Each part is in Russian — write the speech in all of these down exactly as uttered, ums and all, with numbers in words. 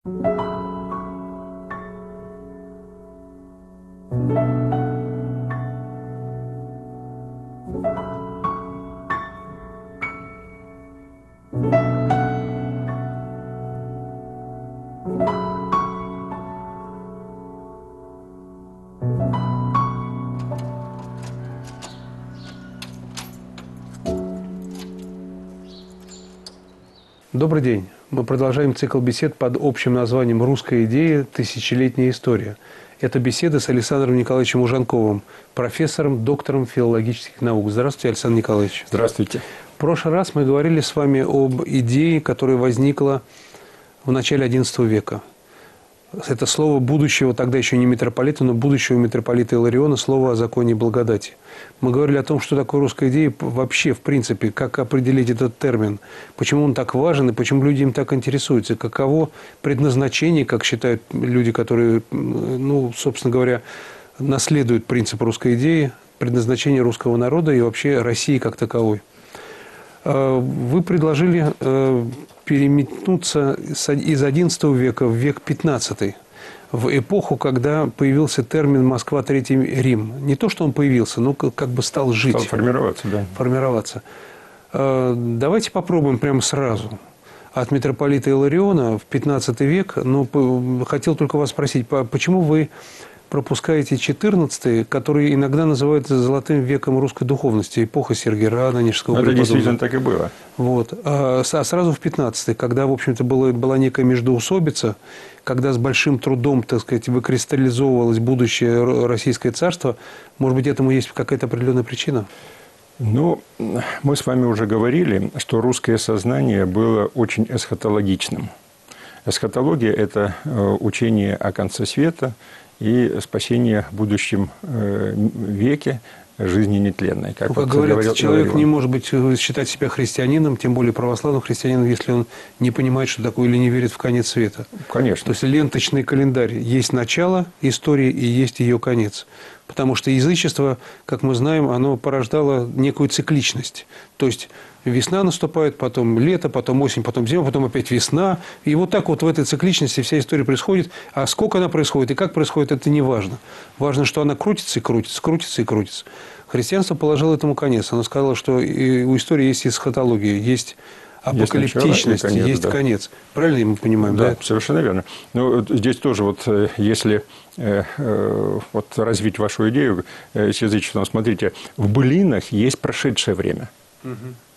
Добрый день. Мы продолжаем цикл бесед под общим названием «Русская идея. Тысячелетняя история». Это беседа с Александром Николаевичем Ужанковым, профессором, доктором филологических наук. Здравствуйте, Александр Николаевич. Здравствуйте. В прошлый раз мы говорили с вами об идее, которая возникла в начале одиннадцатого века. Это слово будущего, тогда еще не митрополита, но будущего митрополита Илариона, слово о законе благодати. Мы говорили о том, что такое русская идея вообще, в принципе, как определить этот термин, почему он так важен и почему люди им так интересуются, каково предназначение, как считают люди, которые, ну, собственно говоря, наследуют принцип русской идеи, предназначение русского народа и вообще России как таковой. Вы предложили переметнуться из одиннадцатого века в век пятнадцатый, в эпоху, когда появился термин «Москва, Третий Рим». Не то, что он появился, но как бы стал жить. Стал формироваться, да. Формироваться. Давайте попробуем прямо сразу. От митрополита Илариона в пятнадцатый век, но хотел только вас спросить, почему вы пропускаете четырнадцатый, который иногда называют золотым веком русской духовности, эпоха Сергия Нанежского. Это действительно так и было. Вот. А сразу в пятнадцатый, когда, в общем-то, была, была некая междоусобица, когда с большим трудом, так сказать, выкристаллизовывалось будущее Российское царство, может быть, этому есть какая-то определенная причина? Ну, мы с вами уже говорили, что русское сознание было очень эсхатологичным. Эсхатология – это учение о конце света и спасение в будущем веке жизни нетленной. Как, как вот говорят, говорил, человек говорил. не может быть, считать себя христианином, тем более православным христианином, если он не понимает, что такое, или не верит в конец света. Конечно. То есть ленточный календарь. Есть начало истории и есть ее конец. Потому что язычество, как мы знаем, оно порождало некую цикличность. То есть весна наступает, потом лето, потом осень, потом зима, потом опять весна. И вот так вот в этой цикличности вся история происходит. А сколько она происходит и как происходит, это не важно. Важно, что она крутится и крутится, крутится и крутится. Христианство положило этому конец. Оно сказало, что и у истории есть эсхатология, есть апокалиптичность, есть, конец, есть да. конец. Правильно мы понимаем? Да, да? Совершенно верно. Но здесь тоже вот, если э, э, вот развить вашу идею э, с язычеством, смотрите, в былинах есть прошедшее время. Угу.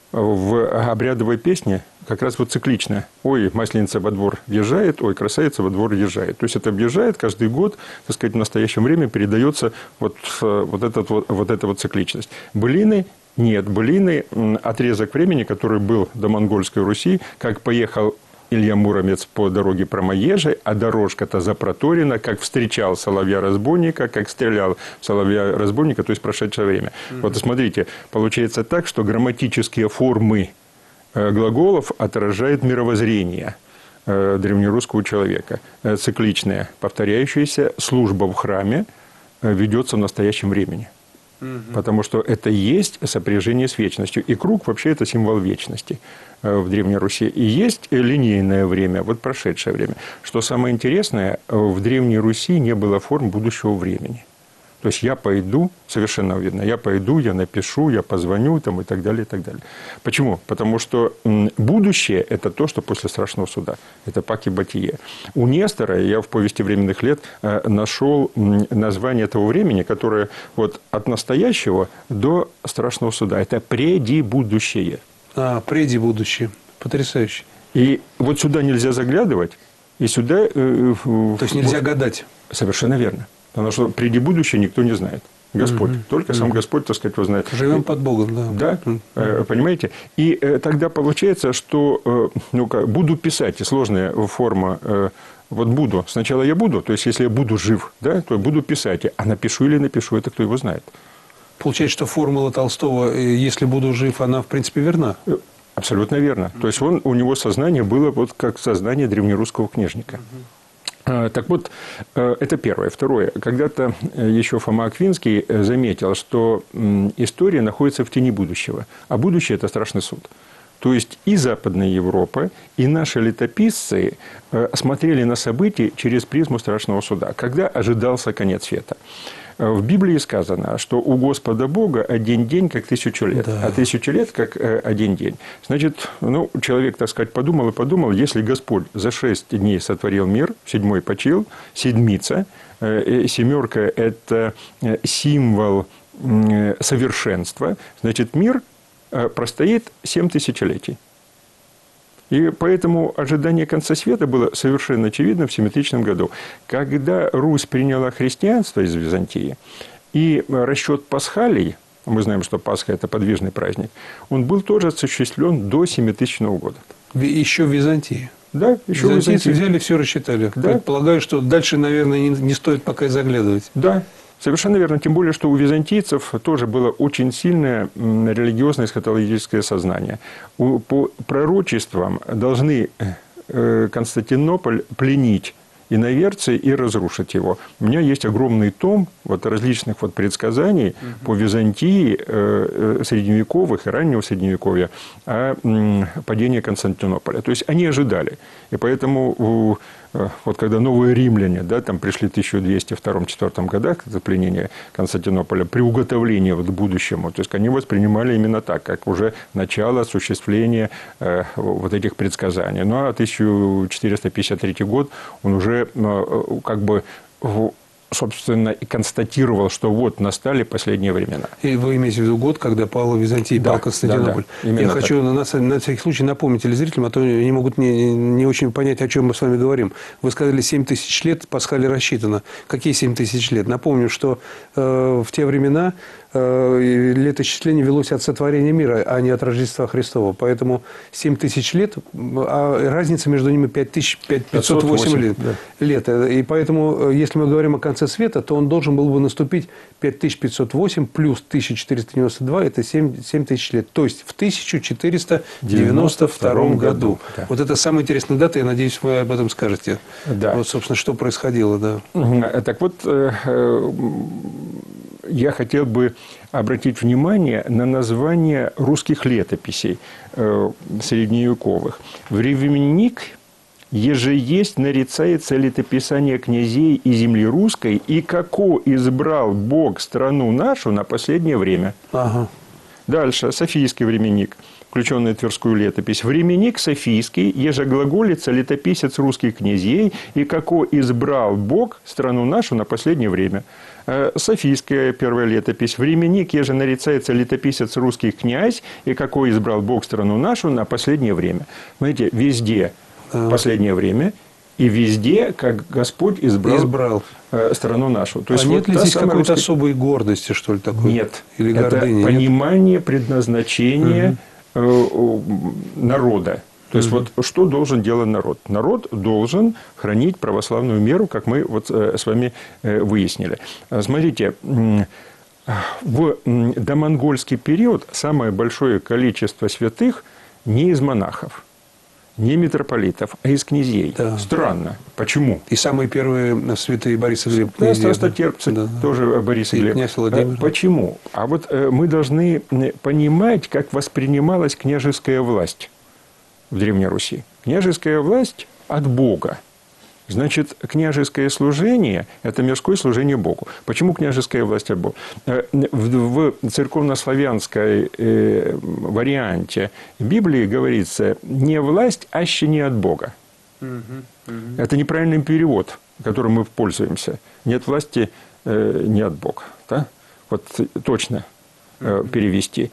В обрядовой песне как раз вот циклично. Ой, масленица во двор въезжает, ой, красавица во двор въезжает. То есть это въезжает каждый год, так сказать, в настоящем времени передается вот, вот, этот, вот, вот эта вот цикличность. Былины нет. Былины – отрезок времени, который был до Монгольской Руси, как поехал Илья Муромец по дороге Промоежей, а дорожка-то запроторена, как встречал соловья-разбойника, как стрелял в соловья-разбойника, то есть прошедшее время. Mm-hmm. Вот смотрите, получается так, что грамматические формы глаголов отражают мировоззрение древнерусского человека. Цикличная, повторяющаяся служба в храме ведется в настоящем времени. Угу. Потому что это есть сопряжение с вечностью. И круг вообще это символ вечности в Древней Руси. И есть линейное время, вот прошедшее время. Что самое интересное, в Древней Руси не было форм будущего времени. То есть я пойду, совершенно видно, я пойду, я напишу, я позвоню там, и так далее, и так далее. Почему? Потому что будущее – это то, что после страшного суда. Это паки бытие. У Нестора, я в повести временных лет нашел название того времени, которое вот от настоящего до страшного суда. Это предибудущее. А, предибудущее. Потрясающе. И вот сюда нельзя заглядывать, и сюда… То есть нельзя гадать. Совершенно верно. Потому что преди будущее никто не знает. Господь. Угу. Только сам угу. Господь, так сказать, его знает. Живем под Богом, да. Да, угу. Понимаете? И тогда получается, что ну-ка, буду писать, сложная форма, вот буду. Сначала я буду, то есть, если я буду жив, да, то я буду писать. А напишу или напишу, это кто его знает. Получается, что формула Толстого, если буду жив, она, в принципе, верна? Абсолютно верно. То есть, он, у него сознание было вот как сознание древнерусского книжника. Угу. Так вот, это первое. Второе. Когда-то еще Фома Аквинский заметил, что история находится в тени будущего, а будущее – это страшный суд. То есть и Западная Европа, и наши летописцы смотрели на события через призму страшного суда, когда ожидался конец света. В Библии сказано, что у Господа Бога один день, как тысячу лет, да. а тысячу лет, как один день. Значит, ну, человек, так сказать, подумал и подумал, если Господь за шесть дней сотворил мир, седьмой почил, седмица, семерка – это символ совершенства, значит, мир простоит семь тысячелетий. И поэтому ожидание конца света было совершенно очевидно в семитысячном году. Когда Русь приняла христианство из Византии, и расчет пасхалий, мы знаем, что Пасха – это подвижный праздник, он был тоже осуществлен до семитысячного года. Еще в Византии? Да, еще в Византии. Византийцы взяли, все рассчитали. Да. Предполагаю, что дальше, наверное, не, не стоит пока и заглядывать. Да. Совершенно верно. Тем более, что у византийцев тоже было очень сильное религиозное эсхатологическое сознание. По пророчествам должны Константинополь пленить иноверцы и разрушить его. У меня есть огромный том вот, различных вот предсказаний угу. по Византии э, средневековых и раннего средневековья о э, падении Константинополя. То есть они ожидали. И поэтому э, вот когда новые римляне да, там пришли в тысяча двести втором — тысяча двести четвёртом годах к пленению Константинополя, при уготовлении вот, к будущему, то есть они воспринимали именно так, как уже начало осуществления э, вот этих предсказаний. Ну а тысяча четыреста пятьдесят третий год он уже как бы, собственно, и констатировал, что вот настали последние времена. И вы имеете в виду год, когда пала Византия, да, пал Константинополь. Да, да, Я хочу на, на всякий случай напомнить телезрителям, а то они могут не, не очень понять, о чем мы с вами говорим. Вы сказали, семь тысяч лет Пасхали рассчитано. Какие семь тысяч лет? Напомню, что э, в те времена э, летоисчисление велось от сотворения мира, а не от Рождества Христова. Поэтому семь тысяч лет, а разница между ними пять тысяч пятьсот восемь лет. Да. лет. И поэтому, если мы говорим о конце света, то он должен был бы наступить пять тысяч пятьсот восемь плюс тысяча четыреста девяносто два, это семь тысяч лет. То есть в тысяча четыреста девяносто втором году. Да. Вот это самая интересная дата, я надеюсь, вы об этом скажете. Да. Вот, собственно, что происходило. Да. Так вот, я хотел бы обратить внимание на название русских летописей средневековых. Временник «Еже есть нарицается летописание князей и земли русской, и како избрал Бог страну нашу на последнее время». Ага. Дальше. Софийский временник, включенный в Тверскую летопись. «Временник Софийский, еже глаголица летописец русских князей, и како избрал Бог страну нашу на последнее время». Софийская первая летопись. «Временник, еже нарицается летописец русских князь, и како избрал Бог страну нашу на последнее время». Смотрите, везде последнее время, и везде, как Господь избрал, избрал. страну нашу. То а есть, нет вот ли здесь какой-то русский... особой гордости, что ли, такой? Нет. Или это гордыни? Понимание Нет? предназначения угу. народа. То есть, угу. вот что должен делать народ? Народ должен хранить православную меру, как мы вот с вами выяснили. Смотрите, в домонгольский период самое большое количество святых не из монахов, не митрополитов, а из князей. Да. Странно. Почему? И самые первые святые Борис и Глеб. Да, страстотерпцы, да. тоже Борис и, и Глеб. Князь Владимир. Почему? А вот мы должны понимать, как воспринималась княжеская власть в Древней Руси. Княжеская власть от Бога. Значит, княжеское служение – это мирское служение Богу. Почему княжеская власть от Бога? В церковнославянской варианте Библии говорится «не власть, аще не от Бога». Угу, угу. Это неправильный перевод, которым мы пользуемся. Нет власти не от Бога. Да? Вот точно перевести.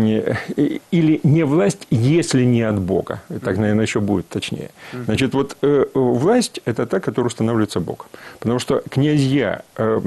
Или не власть, если не от Бога. Так, наверное, еще будет точнее. Значит, вот власть – это та, которая устанавливается Богом. Потому что князья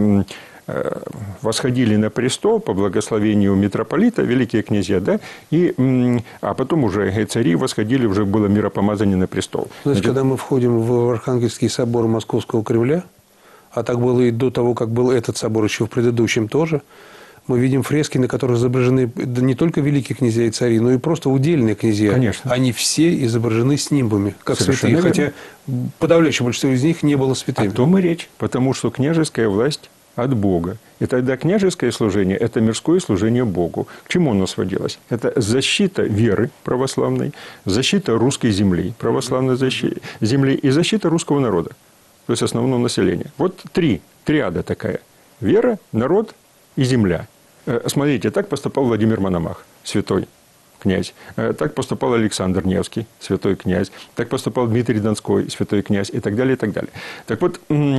восходили на престол по благословению митрополита, великие князья, да, и, а потом уже цари восходили, уже было миропомазание на престол. Значит, когда мы входим в Архангельский собор Московского Кремля, а так было и до того, как был этот собор, еще в предыдущем тоже, мы видим фрески, на которых изображены не только великие князья и цари, но и просто удельные князья. Конечно. Они все изображены с нимбами, как совершенно святые, верно. Хотя подавляющее большинство из них не было святыми. О том и речь, потому что княжеская власть от Бога. И тогда княжеское служение – это мирское служение Богу. К чему оно сводилось? Это защита веры православной, защита русской земли, православной защи... земли и защита русского народа, то есть основного населения. Вот три, триада такая. Вера, народ и земля. Смотрите, так поступал Владимир Мономах, святой князь. Так поступал Александр Невский, святой князь. Так поступал Дмитрий Донской, святой князь, и так далее, и так далее. Так вот,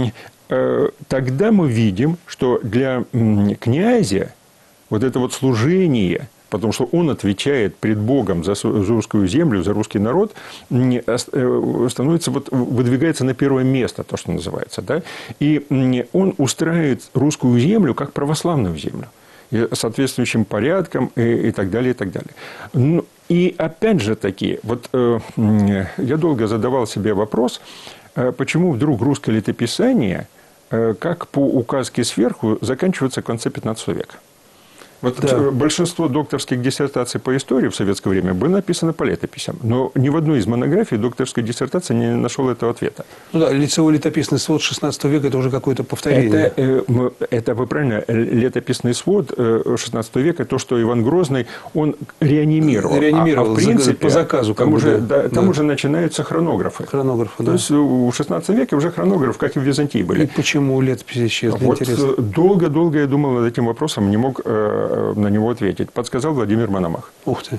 тогда мы видим, что для князя вот это вот служение, потому что он отвечает пред Богом за русскую землю, за русский народ, становится, вот, выдвигается на первое место, то, что называется. Да? И он устраивает русскую землю как православную землю. И соответствующим порядком и, и так далее, и так далее. Ну, и опять же таки, вот э, я долго задавал себе вопрос, э, почему вдруг русское летописание, э, как по указке сверху, заканчивается в конце пятнадцатого века. Вот да. Большинство докторских диссертаций по истории в советское время было написано по летописям. Но ни в одной из монографий докторской диссертации не нашел этого ответа. Ну да, лицевой летописный свод шестнадцатого века – это уже какое-то повторение. Это, это вы правильно, летописный свод шестнадцатого века, то, что Иван Грозный, он реанимировал. Реанимировал, а, а в принципе, по заказу. Там, уже, да, там да. уже начинаются хронографы. Хронографы, да. То есть в шестнадцатом веке уже хронограф, как и в Византии были. И почему летописи исчезли? Вот долго-долго я думал над этим вопросом, не мог на него ответить. Подсказал Владимир Мономах. Ух ты.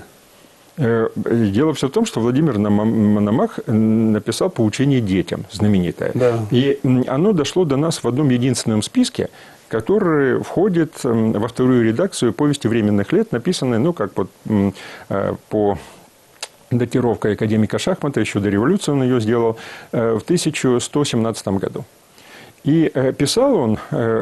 Дело все в том, что Владимир Мономах написал «Поучение детям», знаменитое. Да. И оно дошло до нас в одном единственном списке, который входит во вторую редакцию повести временных лет, написанной, ну, как вот по датировке академика Шахмата, еще до революции он ее сделал, в тысяча сто семнадцатом году. И писал он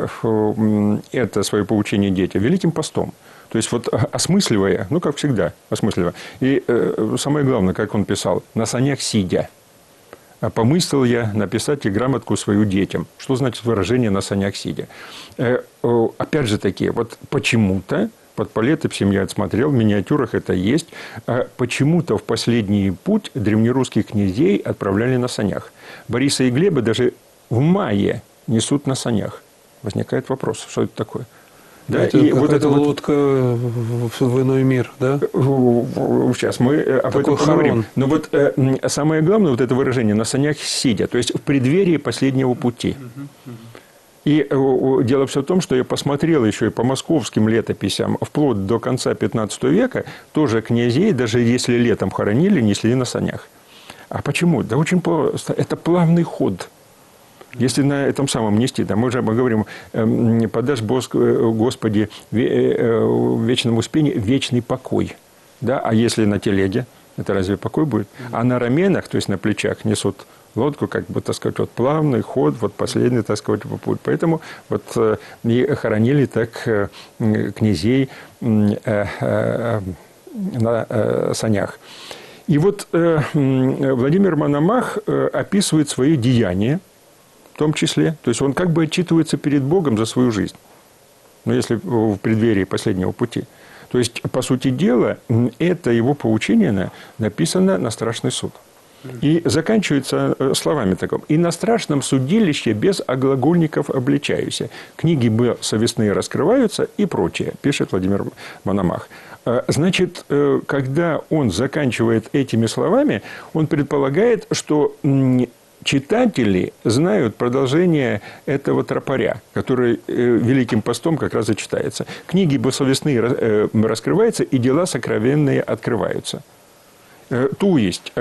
это свое поучение детям Великим постом. То есть, вот осмысливая, ну, как всегда, осмысливая. И самое главное, как он писал, на санях сидя. Помыслил я написать и грамотку свою детям. Что значит выражение «на санях сидя»? Опять же таки, вот почему-то, под по летописям я отсмотрел, в миниатюрах это есть, почему-то в последний путь древнерусских князей отправляли на санях. Бориса и Глеба даже в мае несут на санях. Возникает вопрос, что это такое? Да, это и вот эта вот лодка в иной мир, да? Сейчас мы об этом поговорим. Но вот э, самое главное, вот это выражение «на санях сидя», то есть в преддверии последнего пути. И э, дело все в том, что я посмотрел еще и по московским летописям, вплоть до конца пятнадцатого века, тоже князей, даже если летом хоронили, несли на санях. А почему? Да очень просто. Это плавный ход. Если на этом самом нести, да, мы же мы говорим, э, подашь, Господи, в вечном успении вечный покой. Да? А если на телеге, это разве покой будет? А на раменах, то есть на плечах, несут лодку, как бы, так сказать, вот плавный ход, вот последний, так сказать, путь. Поэтому вот э, и хоронили так э, князей э, э, на э, санях. И вот э, Владимир Мономах э, описывает свои деяния, в том числе. То есть, он как бы отчитывается перед Богом за свою жизнь. Ну, если в преддверии последнего пути. То есть, по сути дела, это его поучение написано на страшный суд. И заканчивается словами таком. «И на страшном судилище без оглагольников обличаюся. Книги бы совестные раскрываются» и прочее, пишет Владимир Мономах. Значит, когда он заканчивает этими словами, он предполагает, что читатели знают продолжение этого тропаря, который Великим постом как раз и читается. «Книги бессовестные раскрываются, и дела сокровенные открываются». То есть,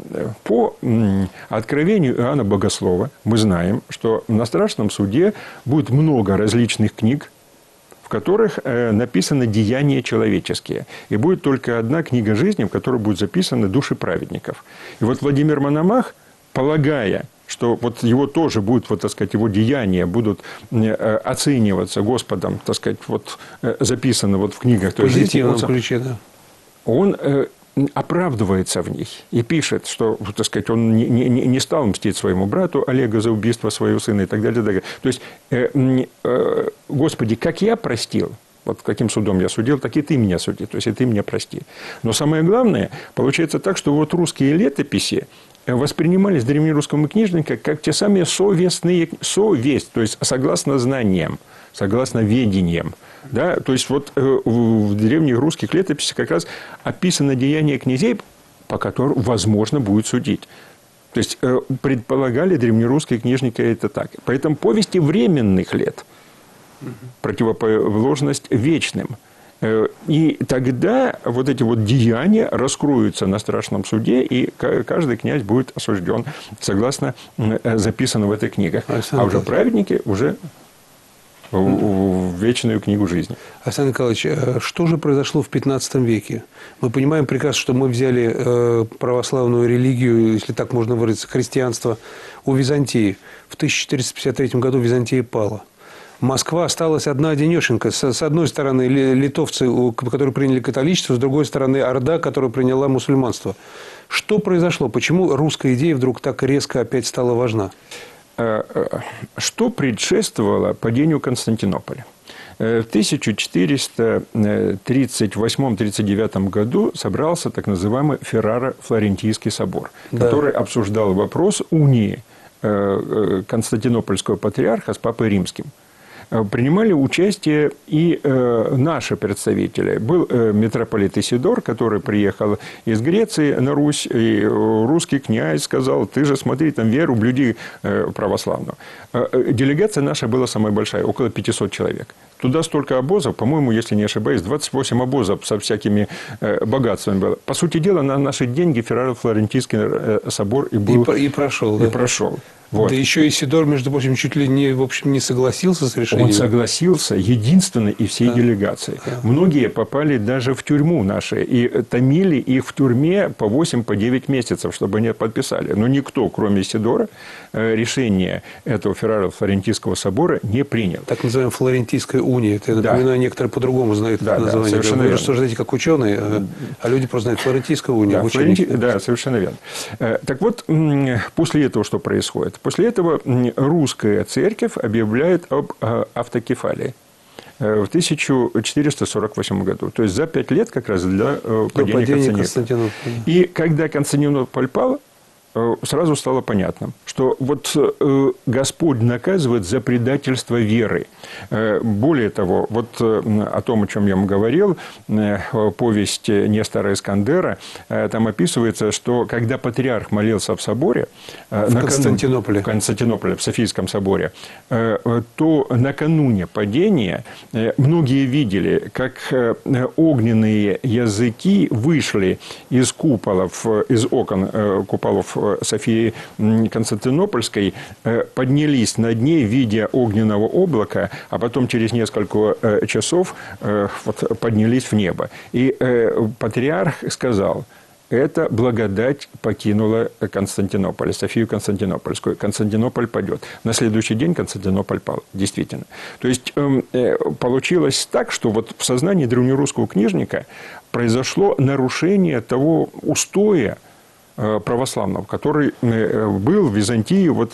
по откровению Иоанна Богослова мы знаем, что на страшном суде будет много различных книг, в которых написаны деяния человеческие. И будет только одна книга жизни, в которой будут записаны души праведников. И вот Владимир Мономах, полагая, что вот его тоже будут, вот, так сказать, его деяния будут оцениваться Господом, так сказать, вот записаны вот в книгах. В позитивном ключе, да. Он оправдывается в них и пишет, что, так сказать, он не, не, не стал мстить своему брату Олегу за убийство своего сына и так далее. И так далее. То есть, э, э, Господи, как я простил, вот каким судом я судил, так и ты меня суди, то есть и ты меня прости. Но самое главное, получается так, что вот русские летописи, воспринимались древнерусскими книжниками как те самые совестные, совесть, то есть согласно знаниям, согласно ведениям. Да? То есть вот в древних русских летописях как раз описано деяние князей, по которым возможно будет судить. То есть предполагали древнерусские книжники это так. Поэтому повести временных лет, противоположность вечным. И тогда вот эти вот деяния раскроются на страшном суде, и каждый князь будет осужден согласно записанному в этой книге. Александр а уже праведники уже в вечную книгу жизни. Александр Николаевич, что же произошло в пятнадцатом веке? Мы понимаем прекрасно, что мы взяли православную религию, если так можно выразиться, христианство у Византии. В тысяча четыреста пятьдесят третьем году Византия пала. Москва осталась одна-одинешенька. С одной стороны, литовцы, которые приняли католичество, с другой стороны, Орда, которая приняла мусульманство. Что произошло? Почему русская идея вдруг так резко опять стала важна? Что предшествовало падению Константинополя? В тысяча четыреста тридцать восьмом — тридцать девятом году собрался так называемый Ферраро-Флорентийский собор, да. который обсуждал вопрос унии Константинопольского патриарха с Папой Римским. Принимали участие и э, наши представители. Был э, митрополит Исидор, который приехал из Греции на Русь, и русский князь сказал: ты же смотри, там веру блюди э, православную. Э, делегация наша была самая большая, около пятисот человек. Туда столько обозов, по-моему, если не ошибаюсь, двадцать восемь обозов со всякими э, богатствами было. По сути дела, на наши деньги Ферраро-Флорентийский э, собор и был. И, и прошел. И да? прошел. Вот. Да еще Исидор, между прочим, чуть ли не, в общем, не согласился с решением. Он согласился, единственный из всей да. делегации. Да. Многие попали даже в тюрьму наши, и томили их в тюрьме по восемь, по девять месяцев, чтобы они подписали. Но никто, кроме Исидора, решение этого Ферраро-Флорентийского собора не принял. Так называемая Флорентийская уния. Это, я да. напоминаю, некоторые по-другому знают да, это название. Да, совершенно Вы верно. рассуждаете как ученые, а, а люди просто знают Флорентийская уния. Да, Флоренти... да, совершенно верно. Так вот, после этого что происходит? После этого русская церковь объявляет об автокефалии в тысяча четыреста сорок восьмом году. То есть за пять лет как раз для падения, падения Константинополя. И когда Константинополь пал, сразу стало понятно, что вот Господь наказывает за предательство веры. Более того, вот о том, о чем я вам говорил, повесть Нестора Искандера, там описывается, что когда патриарх молился в соборе, в накануне, Константинополе. в Константинополе, в Софийском соборе, то накануне падения многие видели, как огненные языки вышли из куполов, из окон куполов Софии Константинопольской, поднялись над ней в виде огненного облака, а потом через несколько часов вот, поднялись в небо. И патриарх сказал: эта благодать покинула Константинополь, Софию Константинопольскую. Константинополь падет. На следующий день Константинополь пал. Действительно. То есть, получилось так, что вот в сознании древнерусского книжника произошло нарушение того устоя православного, который был в Византии вот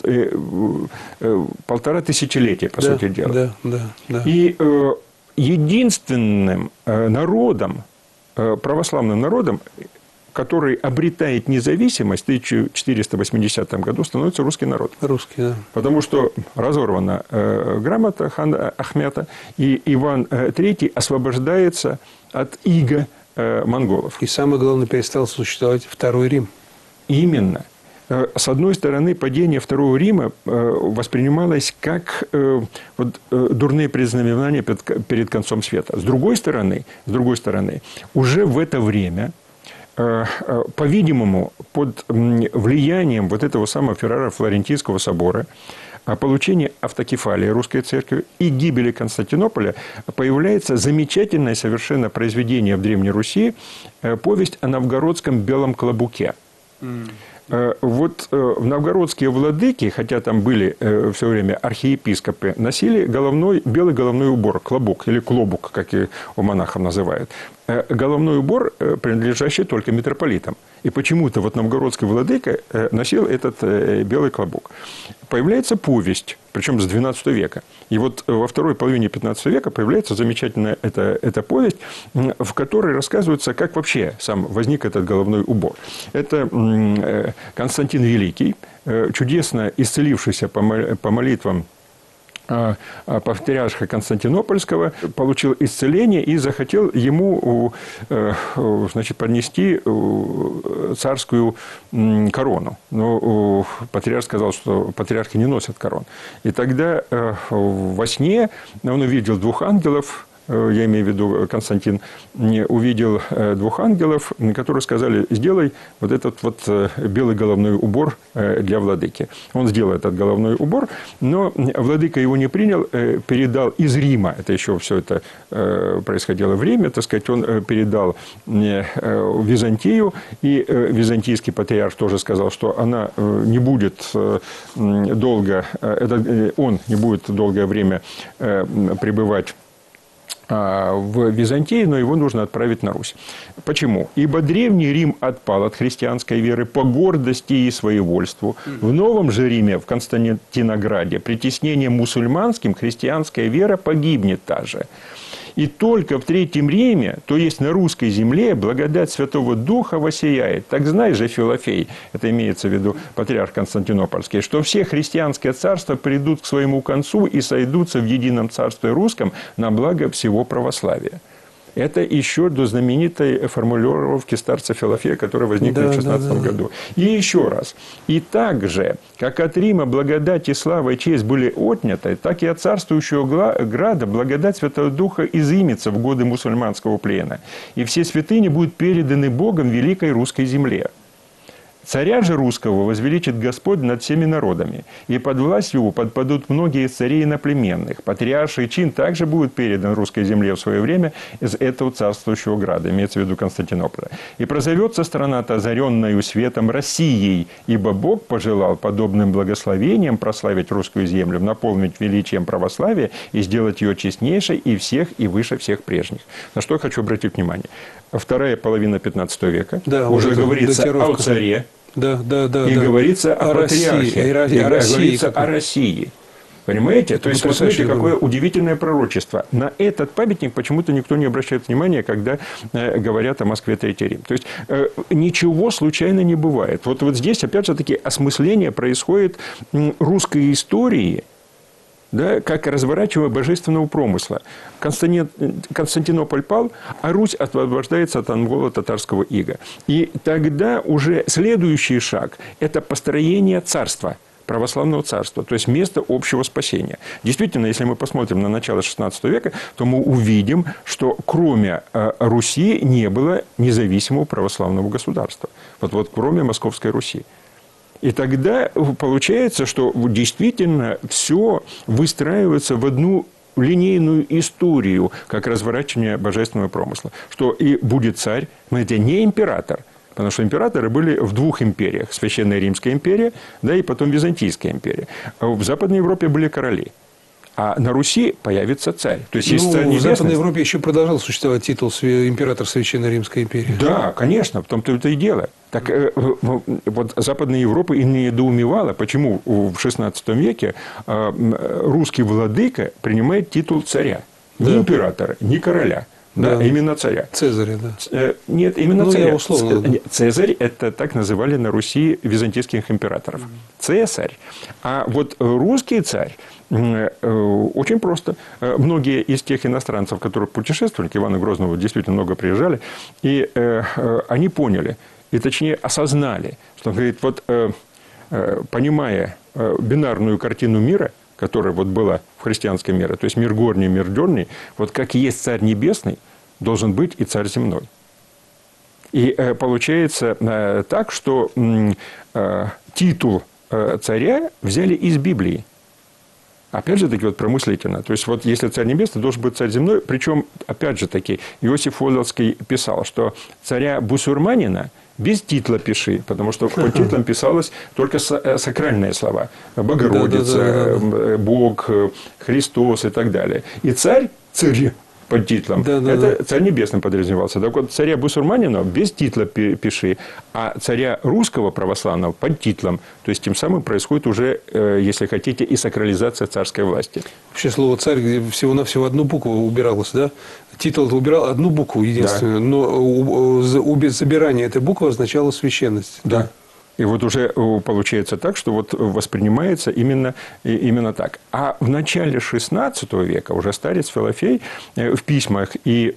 полтора тысячелетия, по да, сути дела. Да, да, да. И единственным народом, православным народом, который обретает независимость в тысяча четыреста восьмидесятом году, становится русский народ. Русский, да. Потому что разорвана грамота хана Ахмета, и Иван Третий освобождается от ига монголов. И самое главное, перестал существовать Второй Рим. Именно. С одной стороны, падение Второго Рима воспринималось как вот, дурные предзнаменования перед концом света. С другой стороны, с другой стороны, уже в это время, по-видимому, под влиянием вот этого самого Ферраро-Флорентийского собора, получения автокефалии русской церкви и гибели Константинополя появляется замечательное совершенно произведение в Древней Руси, повесть о новгородском белом клобуке. Mm. Вот новгородские владыки, хотя там были все время архиепископы, носили головной, белый головной убор, клобук или клобук, как и у монахов называют. головной убор, принадлежащий только митрополитам. И почему-то вот новгородский владыка носил этот белый клобук. Появляется повесть, причем с двенадцатого века. И вот во второй половине пятнадцатого века появляется замечательная эта, эта повесть, в которой рассказывается, как вообще сам возник этот головной убор. Это Константин Великий, чудесно исцелившийся по молитвам патриарха Константинопольского, получил исцеление и захотел ему, значит, поднести царскую корону. Но патриарх сказал, что патриархи не носят корон. И тогда во сне он увидел двух ангелов, я имею в виду Константин, увидел двух ангелов, которые сказали: сделай вот этот вот белый головной убор для владыки. Он сделал этот головной убор, но владыка его не принял, передал из Рима, это еще все это происходило в Риме, так сказать, он передал в Византию, и византийский патриарх тоже сказал, что она не будет долго, он не будет долгое время пребывать в Византии, но его нужно отправить на Русь. Почему? Ибо Древний Рим отпал от христианской веры по гордости и своевольству. В Новом же Риме, в Константинограде, притеснением мусульманским христианская вера погибнет та же. И только в Третьем Риме, то есть на русской земле, благодать Святого Духа воссияет. Так знай же, Филофей, это имеется в виду патриарх Константинопольский, что все христианские царства придут к своему концу и сойдутся в едином царстве русском на благо всего православия. Это еще до знаменитой формулировки старца Филофея, которая возникла да, в шестнадцатом да, да. году. И еще раз. И так же, как от Рима благодать и слава и честь были отняты, так и от царствующего града благодать Святого Духа изымется в годы мусульманского плена. И все святыни будут переданы Богом великой русской земле. Царя же русского возвеличит Господь над всеми народами, и под власть его подпадут многие из царей иноплеменных. Патриарший чин также будет передан русской земле в свое время из этого царствующего града, имеется в виду Константинополя. И прозовется страна-то озаренную светом Россией, ибо Бог пожелал подобным благословением прославить русскую землю, наполнить величием православия и сделать ее честнейшей и всех, и выше всех прежних. На что я хочу обратить внимание. Вторая половина пятнадцатого века да, уже вот говорится о царе. Да, да, да, и да. говорится о, о патриархе, России, и о России, говорится как... о России. Понимаете? То есть, посмотрите, какое удивительное пророчество. На этот памятник почему-то никто не обращает внимания, когда э, говорят о Москве Третий Рим. То есть, э, ничего случайно не бывает. Вот, вот здесь, опять же таки, осмысление происходит э, русской истории, да, как разворачивание божественного промысла. Константин, Константинополь пал, а Русь освобождается от анголо-татарского ига. И тогда уже следующий шаг – это построение царства, православного царства, то есть место общего спасения. Действительно, если мы посмотрим на начало шестнадцатого века, то мы увидим, что кроме Руси не было независимого православного государства. Вот, вот кроме Московской Руси. И тогда получается, что действительно все выстраивается в одну линейную историю, как разворачивание божественного промысла. Что и будет царь, смотрите, не император, потому что императоры были в двух империях. Священная Римская империя, да, и потом Византийская империя. В Западной Европе были короли. А на Руси появится царь. То есть, ну, есть царь в небесный. Западной Европе еще продолжал существовать титул император Священной Римской империи. Да, конечно, в том-то это и дело. Так вот Западная Европа и недоумевала, почему в шестнадцатом веке русский владыка принимает титул царя. Да. Не императора, не короля. Да, да, именно царя. Цезаря, да. Нет, именно ну, царя. Я условно... Цезарь – это так называли на Руси византийских императоров. Цесарь. А вот русский царь очень просто. Многие из тех иностранцев, которые путешествовали к Ивану Грозному, действительно много приезжали, и они поняли, и точнее осознали, что он говорит, вот понимая бинарную картину мира, которая вот была в христианском мире, то есть мир горний, мир дерний, вот как есть царь небесный, должен быть и царь земной. И э, получается э, так, что э, титул э, царя взяли из Библии. Опять же таки, вот промыслительно. То есть, вот если царь небесный, должен быть царь земной. Причем, опять же таки, Иосиф Волоцкий писал, что царя бусурманина без титла пиши, потому что под титлом писалось только сакральные слова. Богородица, да, да, да, да. Бог, Христос и так далее. И царь, царь под титлом, да, да, это да. царь небесный подразумевался. Так вот, царя Бусурманина без титла пиши, а царя русского православного под титлом. То есть, тем самым происходит уже, если хотите, и сакрализация царской власти. Вообще слово «царь», где всего-навсего одну букву убиралось, да? Титул убирал одну букву единственную, да. Но забирание этой буквы означало священность. Да. И вот уже получается так, что вот воспринимается именно, именно так. А в начале шестнадцатого века уже старец Филофей в письмах и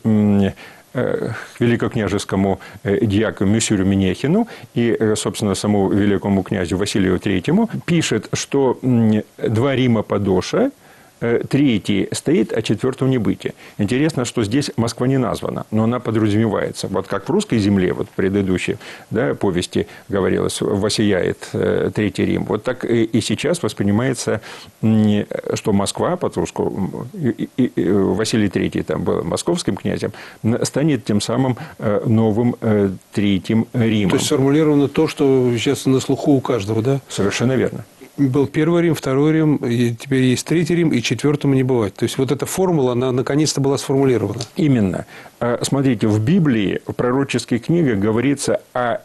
к великокняжескому дьяку Мюсюрю Менехину и, собственно, самому великому князю Василию Третьему пишет, что два Рима подоша, третий стоит, а четвертого не бытие. Интересно, что здесь Москва не названа, но она подразумевается. Вот как в русской земле, вот в предыдущей, да, повести говорилось, воссияет Третий Рим. Вот так и сейчас воспринимается, что Москва, по-русски, Василий Третий там был московским князем, станет тем самым новым Третьим Римом. То есть сформулировано то, что сейчас на слуху у каждого, да? Совершенно верно. Был первый Рим, второй Рим, и теперь есть третий Рим, и четвертому не бывать. То есть вот эта формула, она наконец-то была сформулирована. Именно. Смотрите, в Библии, в пророческих книгах говорится о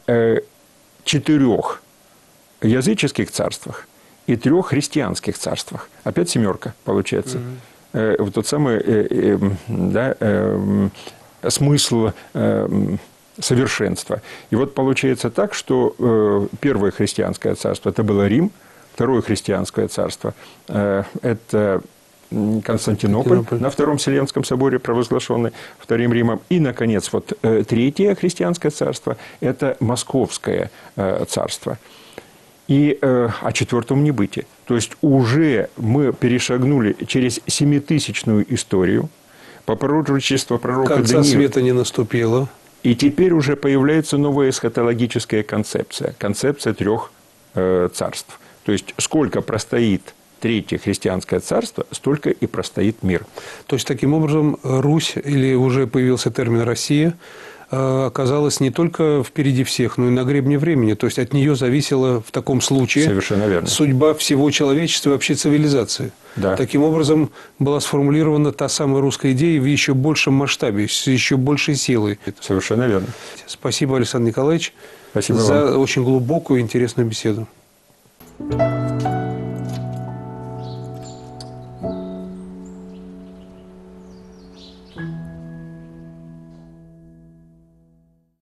четырех языческих царствах и трех христианских царствах. Опять семерка получается. Mm-hmm. Вот тот самый, да, смысл совершенства. И вот получается так, что первое христианское царство – это было Рим. Второе христианское царство – это Константинополь, Константинополь на Втором Вселенском соборе, провозглашенный Вторым Римом. И, наконец, вот третье христианское царство – это Московское царство. И о четвертом небытии. То есть уже мы перешагнули через семитысячную историю по пророчеству пророка Даниила. Конца света не наступило. И теперь уже появляется новая эсхатологическая концепция. Концепция трех э, царств. То есть, сколько простоит Третье христианское царство, столько и простоит мир. То есть, таким образом, Русь, или уже появился термин «Россия», оказалась не только впереди всех, но и на гребне времени. То есть, от нее зависела в таком случае Совершенно верно. Судьба всего человечества и вообще цивилизации. Да. Таким образом, была сформулирована та самая русская идея в еще большем масштабе, с еще большей силой. Совершенно верно. Спасибо, Александр Николаевич, Спасибо за вам. очень глубокую и интересную беседу.